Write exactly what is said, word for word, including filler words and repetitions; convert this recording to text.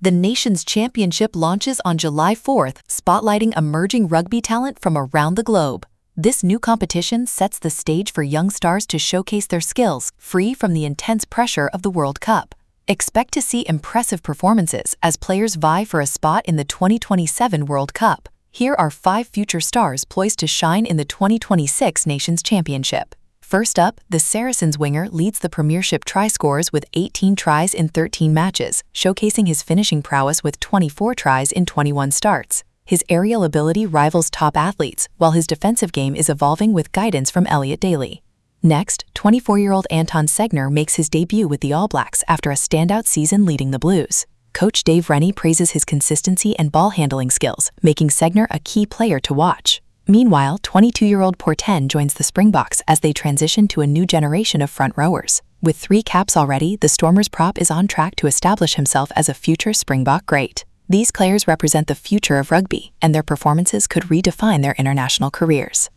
The nation's championship launches on July fourth, spotlighting emerging rugby talent from around the globe. This new competition sets the stage for young stars to showcase their skills, free from the intense pressure of the World Cup. Expect to see impressive performances as players vie for a spot in the twenty twenty-seven World Cup. Here are five future stars poised to shine in the twenty twenty-six Nations Championship. First up, the Saracens winger leads the Premiership try scorers with eighteen tries in thirteen matches, showcasing his finishing prowess with twenty-four tries in twenty-one starts. His aerial ability rivals top athletes, while his defensive game is evolving with guidance from Elliot Daly. Next, twenty-four-year-old Anton Segner makes his debut with the All Blacks after a standout season leading the Blues. Coach Dave Rennie praises his consistency and ball-handling skills, making Segner a key player to watch. Meanwhile, twenty-two-year-old Porten joins the Springboks as they transition to a new generation of front rowers. With three caps already, the Stormers prop is on track to establish himself as a future Springbok great. These players represent the future of rugby, and their performances could redefine their international careers.